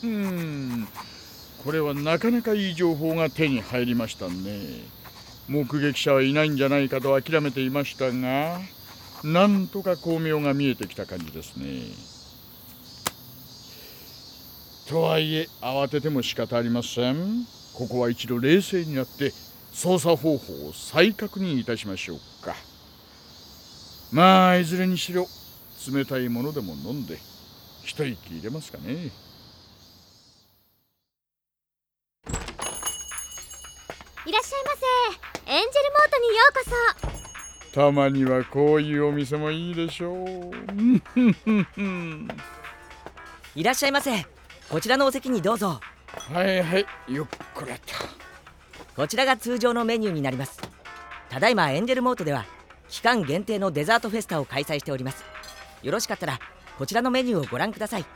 これはなかなかいい情報が手に入りましたね。目撃者はいないんじゃないかと諦めていましたが、なんとか光明が見えてきた感じですね。とはいえ慌てても仕方ありません。ここは一度冷静になって操作方法を再確認いたしましょうか。まあいずれにしろ冷たいものでも飲んで一息入れますかね。 いらっしゃいませ。エンジェルモートにようこそ。たまにはこういうお店もいいでしょう。 いらっしゃいませ。こちらのお席にどうぞ。 はいはい、よっこらと。 こちらが通常のメニューになります。ただいまエンジェルモートでは期間限定のデザートフェスタを開催しております。よろしかったらこちらのメニューをご覧ください。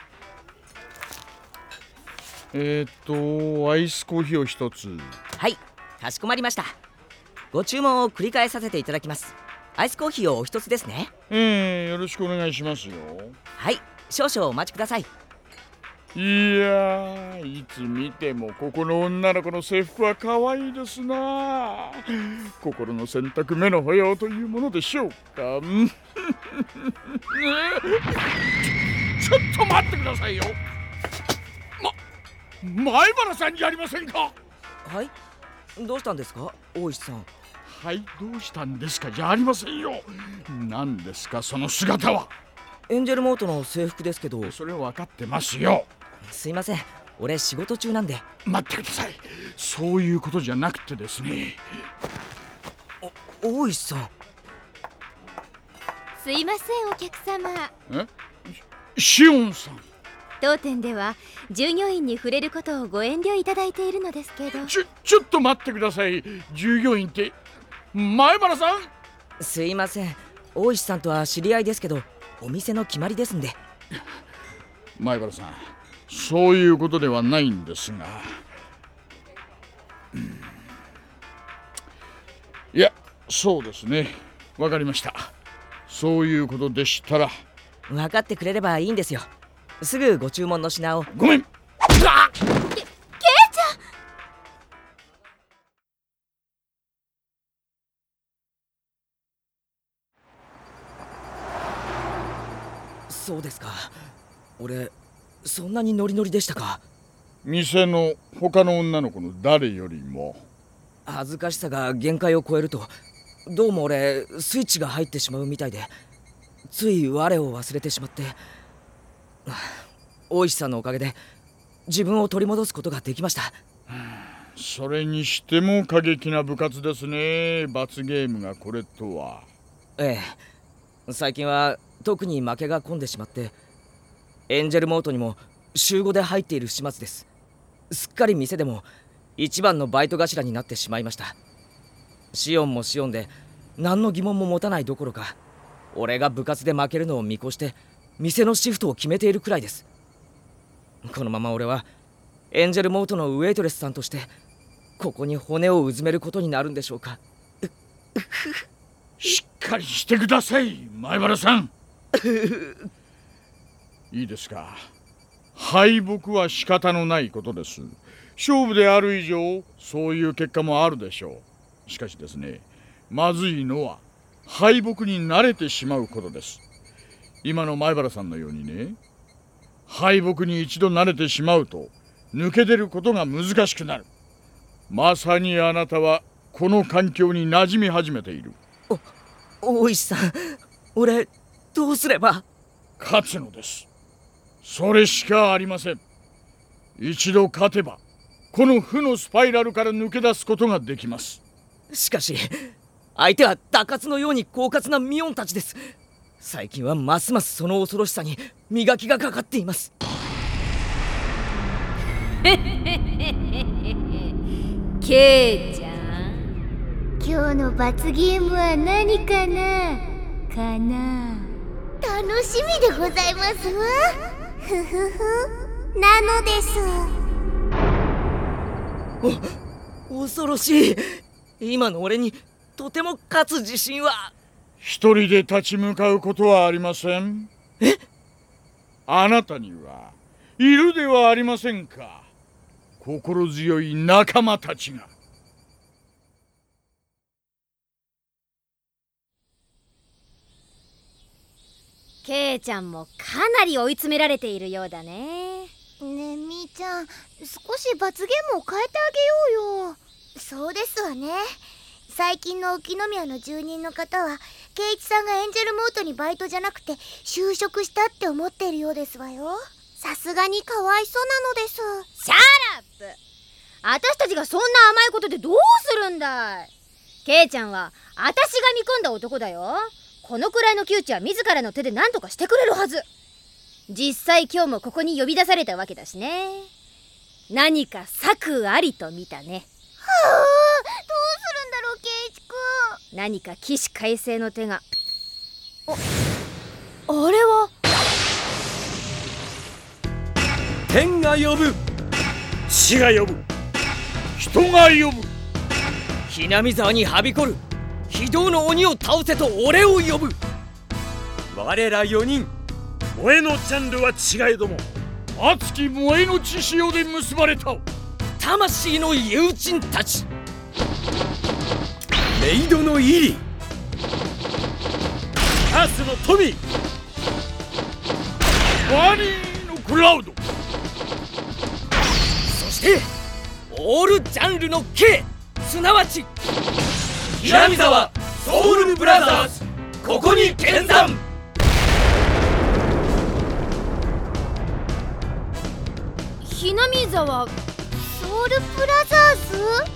アイスコーヒーを一つ。 はい、かしこまりました。ご注文を繰り返させていただきます。アイスコーヒーをお一つですね。 よろしくお願いしますよ。 はい、少々お待ちください。 いやー、いつ見てもここの女の子の制服は可愛いですな。心の選択、目の保養というものでしょうか。ちょっと待ってくださいよ。前原さんじゃありませんか。 はい、どうしたんですか大石さん。 はい、どうしたんですかじゃありませんよ。何ですかその姿は。 エンジェルモートの制服ですけど。 それは分かってますよ。 すいません、俺仕事中なんで。 待ってください。そういうことじゃなくてですね。 大石さん。 すいませんお客様。 シオンさん。 当店では従業員に触れることをご遠慮いただいているのですけど。 ちょっと待ってください。従業員って前原さん。 すいません、大石さんとは知り合いですけどお店の決まりですんで。 前原さん、そういうことではないんですが、いや、そうですね、わかりました。そういうことでしたら。 分かってくれればいいんですよ。すぐご注文の品を。 ごめん。ケイちゃん。 そうですか。俺そんなにノリノリでしたか。 店の他の女の子の誰よりも。 恥ずかしさが限界を超えるとどうも俺スイッチが入ってしまうみたいで、つい我を忘れてしまって。大石さんのおかげで自分を取り戻すことができました。 それにしても過激な部活ですね。罰ゲームがこれとは。 ええ、最近は特に負けが込んでしまってエンジェルモートにも週5で入っている始末です。すっかり店でも一番のバイト頭になってしまいました。シオンもシオンで何の疑問も持たないどころか、俺が部活で負けるのを見越して店のシフトを決めているくらいです。このまま俺はエンジェルモートのウェイトレスさんとしてここに骨をうずめることになるんでしょうか。 しっかりしてください前原さん。いいですか。敗北は仕方のないことです。勝負である以上そういう結果もあるでしょう。しかしですね、まずいのは敗北に慣れてしまうことです。今の前原さんのようにね、敗北に一度慣れてしまうと抜け出ることが難しくなる。まさにあなたはこの環境に馴染み始めている。 大石さん、俺どうすれば。 勝つのです。それしかありません。一度勝てばこの負のスパイラルから抜け出すことができます。 しかし相手は打滑のように狡猾なミオンたちです。最近はますますその恐ろしさに磨きがかかっています。 ケイちゃん、今日の罰ゲームは何かな楽しみでございますわ。ふふふなのです。 恐ろしい。今の俺にとても勝つ自信は。 一人で立ち向かうことはありません。 え？ あなたにはいるではありませんか、心強い仲間たちが。 ケイちゃんもかなり追い詰められているようだね。 ねえみーちゃん、少し罰ゲームを変えてあげようよ。そうですわね。最近の沖宮の住人の方は圭一さんがエンジェルモートにバイトじゃなくて就職したって思っているようですわよ。さすがにかわいそうなのです。 シャーラップ。私たちがそんな甘いことでどうするんだい。ケイちゃんは私が見込んだ男だよ。このくらいの窮地は自らの手で何とかしてくれるはず。実際今日もここに呼び出されたわけだしね。何か策ありと見たね。 はあ、どうするんだろう圭一くん。 何か起死回生の手が。あれは天が呼ぶ、 地が呼ぶ、人が呼ぶ。 ひなみ沢にはびこる非道の鬼を倒せと俺を呼ぶ。 我ら4人、 萌えのジャンルは違えども熱き萌えの血潮で結ばれた魂の友人たち。 メイドのイリ、 アースのトミー、 ワニーのクラウド、 そしてオールジャンルの K、 すなわちひなみ沢ソウルブラザーズ、ここに見参。 ひなみ沢ソウルブラザーズ。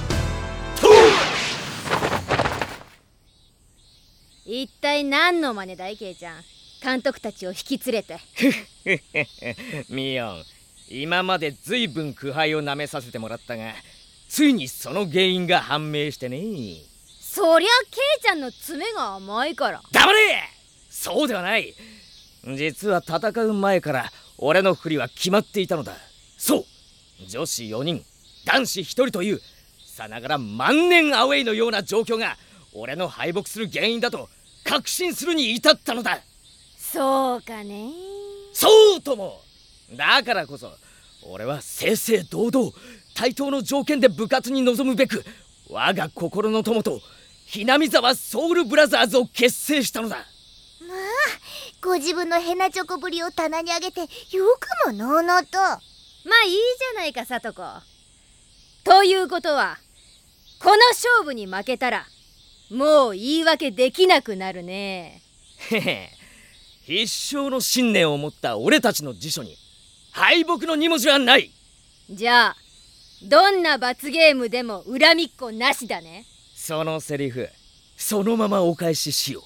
一体何の真似だいケイちゃん。監督たちを引き連れて。 ミヨン、今までずいぶん苦杯をなめさせてもらったが、ついにその原因が判明してね。 そりゃケイちゃんの爪が甘いから。 黙れ。そうではない。実は戦う前から俺の振りは決まっていたのだ。そう、女子4人男子1人というさながら万年アウェイのような状況が俺の敗北する原因だと確信するに至ったのだ。 そうかね。 そうとも。だからこそ俺は正々堂々対等の条件で部活に臨むべく、我が心の友とひなみ沢ソウルブラザーズを結成したのだ。 まあ、ご自分のヘナチョコぶりを棚に上げてよくものうのうと。 まあいいじゃないかさとこ。ということはこの勝負に負けたらもう言い訳できなくなるね。 へへ、必勝の信念を持った俺たちの辞書に敗北の2文字はない。 じゃあどんな罰ゲームでも恨みっこなしだね。 そのセリフそのままお返ししよう。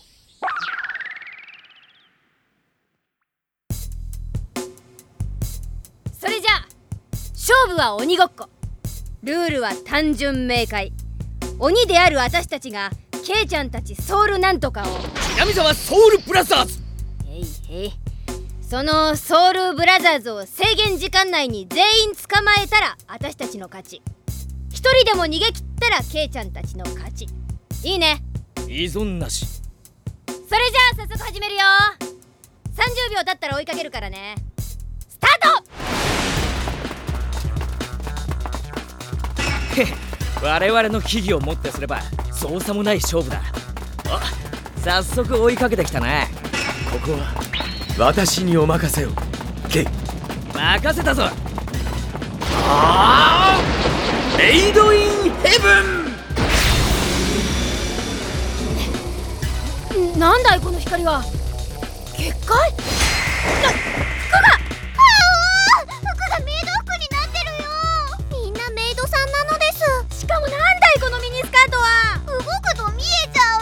それじゃあ勝負は鬼ごっこ。ルールは単純明快。鬼である私たちがケイちゃんたちソウルなんとかをひなみ沢ソウルブラザーズ。 へいへい。そのソウルブラザーズを制限時間内に全員捕まえたら私たちの勝ち。一人でも逃げ切ったらケイちゃんたちの勝ち。いいね。 依存なし。 それじゃあ早速始めるよ。30秒経ったら追いかけるからね。スタート。 我々の秘技をもってすればそうさもない勝負だ。あ、早速追いかけてきたな。 ここは私にお任せを。ケイ、 任せたぞ。 メイドインヘブン。 なんだいこの光は。結界？服がメイド服になってるよ。みんなメイドさんなのです。 しかもなんだいこのミニスカートは。 動くと見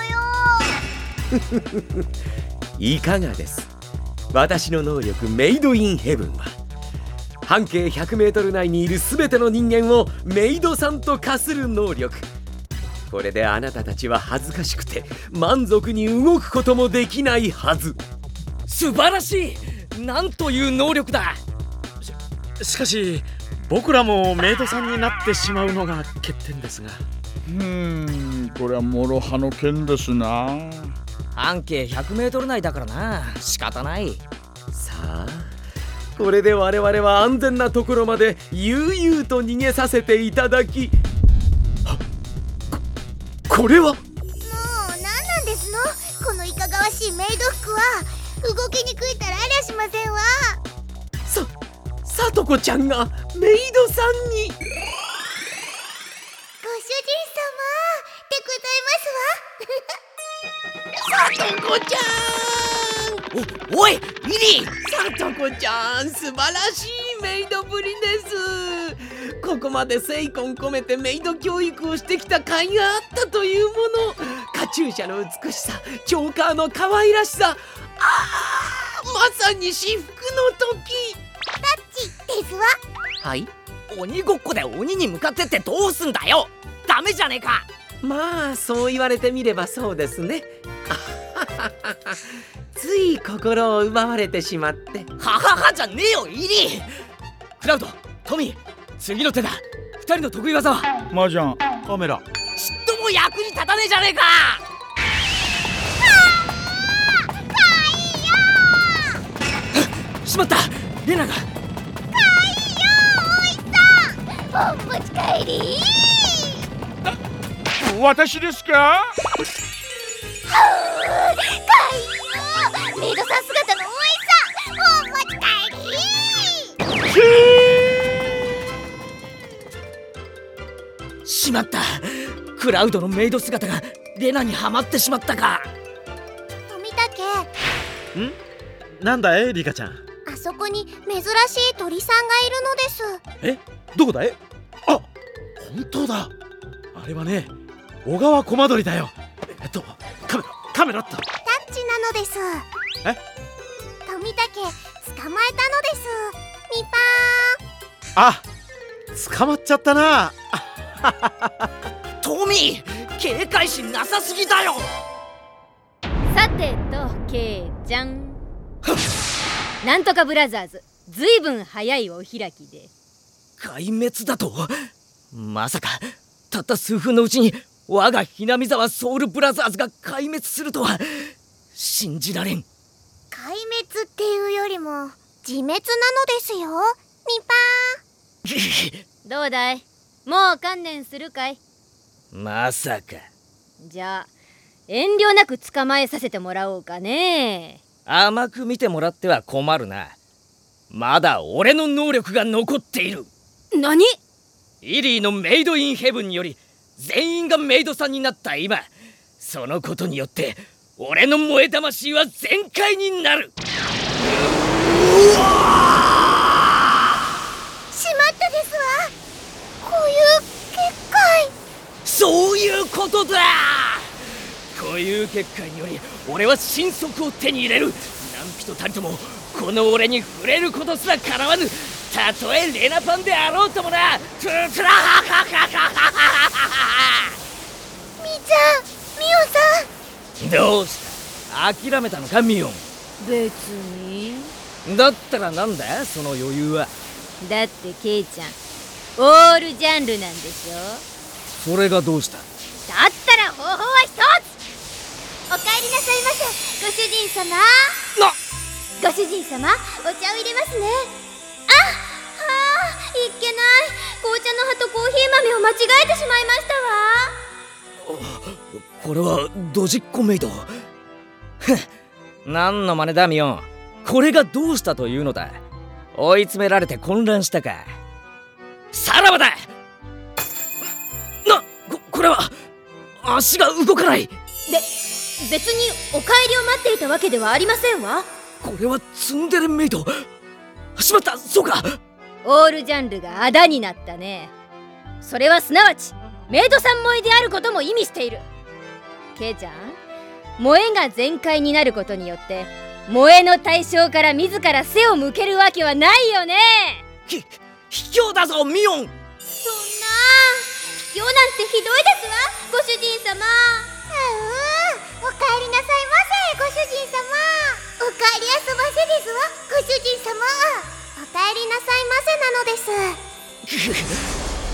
えちゃうよ。 いかがです。私の能力メイドインヘブンは半径 100m 内にいる全ての人間をメイドさんと化する能力。これであなたたちは恥ずかしくて満足に動くこともできないはず。 素晴らしい。なんという能力だ。 しかし僕らもメイドさんになってしまうのが欠点ですが。 これは諸刃の剣ですな。 半径 100m 内だからな。仕方ない。 さあ、 これで我々は安全なところまで悠々と逃げさせていただき、これはもう何なんですの、このいかがわしいメイド服は。動きにくいたらありゃしませんわ。 さとこちゃんがメイドさんに。 ご主人様でございますわ。 さとこちゃん、 おいリリー、 さとこちゃん、素晴らしいメイドぶりです。ここまで精魂込めてメイド教育をしてきた甲斐があったというもの。カチューシャの美しさ、チョーカーの可愛らしさ、まさに至福の時。 タッチですわ。 はい、 鬼ごっこで鬼に向かってってどうすんだよ。ダメじゃねえか。 まあそう言われてみればそうですね。つい心を奪われてしまって。 はははじゃねえよリリー。クラウド、トミー、次の手だ。二人の得意技は？ 麻雀。 カメラ。 ちっとも役に立たねえじゃねえか。しまった、レナが。 お持ち帰り。 私ですか？ メイドさん姿のおいさん、お持ち帰り。 しまった、クラウドのメイド姿がレナにはまってしまったか。 富武、 なんだいリカちゃん。 あそこに珍しい鳥さんがいるのです。 どこだい？あ、本当だ。あれはね、小川コマドリだよ。カメラって。 タッチなのです。富武、捕まえたのです。ミパあ、捕まっちゃったな。 トミー、警戒心なさすぎだよ。 さてとケイちゃん、なんとかブラザーズ、ずいぶん早いお開きで。 壊滅だと？まさかたった数分のうちに我がひなみ沢ソウルブラザーズが壊滅するとは信じられん。 壊滅っていうよりも自滅なのですよ、ミパどうだい、もう観念するかい？ まさか。 じゃあ遠慮なく捕まえさせてもらおうかね。 甘く見てもらっては困るな。まだ俺の能力が残っている。 何？ イリーのメイドインヘブンにより全員がメイドさんになった今、そのことによって俺の萌え魂は全開になる。 しまったですわ。こういう結界。 そういうことだ。こういう結界により俺は神速を手に入れる。何人たりともこの俺に触れることすらかなわぬ。たとえレナパンであろうともな。トゥトゥラハハハハハ。 みーちゃん、ミオさん。 どうした、諦めたのかミオン。 別に。 だったらなんだその余裕は。 だってケイちゃんオールジャンルなんでしょ。 それがどうした。 だったら方法は一つ。 お帰りなさいませ、ご主人様。ご主人様、お茶を入れますね。 いっけない、紅茶の葉とコーヒー豆を間違えてしまいましたわ。 これはドジっ子メイド。何の真似だミオン。これがどうしたというのだ。追い詰められて混乱したか。さらばだ。これは足が動かない。 別にお帰りを待っていたわけではありませんわ。 これはツンデレメイド。しまった、そうか。 オールジャンルがあだになったね。それはすなわちメイドさん萌えであることも意味している。ケイちゃん、萌えが全開になることによって萌えの対象から自ら背を向けるわけはないよね。 卑怯だぞミオン。 そんな卑怯なんてひどいですわ、ご主人様。 お帰りなさいませ、ご主人様。お帰りあそばせですわ、ご主人様。お帰りなさいませなのです。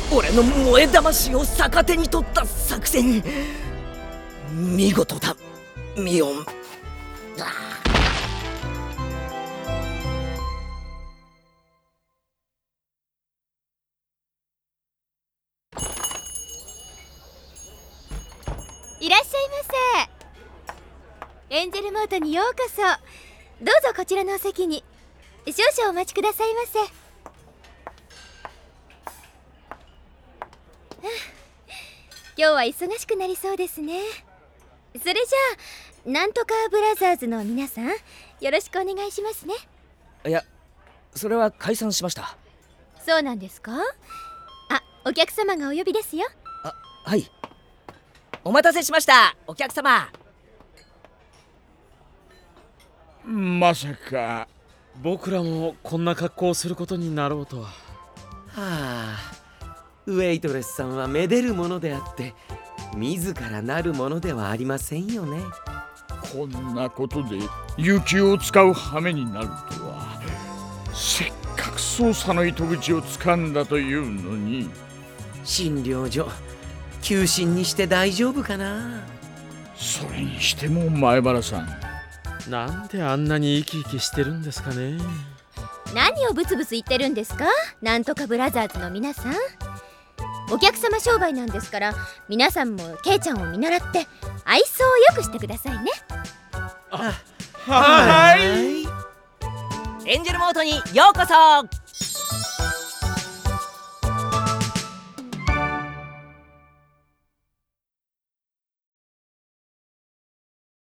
俺の萌え魂を逆手に取った作戦、見事だミオン。 エンジェルモートにようこそ。どうぞこちらのお席に。少々お待ちくださいませ。今日は忙しくなりそうですね。それじゃあなんとかブラザーズの皆さん、よろしくお願いしますね。 いや、それは解散しました。 そうなんですか？あ、お客様がお呼びですよ。 はい。お待たせしました、お客様。 まさか。 僕らもこんな格好をすることになろうとは。 はあ、ウェイトレスさんはめでるものであって自らなるものではありませんよね。 こんなことで有給を使う羽目になるとは。せっかく捜査の糸口を掴んだというのに。 診療所休診にして大丈夫かな。 それにしても前原さん、 なんであんなに生き生きしてるんですかね。 何をブツブツ言ってるんですか、なんとかブラザーズの皆さん。お客様商売なんですから、皆さんもケイちゃんを見習って愛想をよくしてくださいね。 はい。 エンジェルモートにようこそ。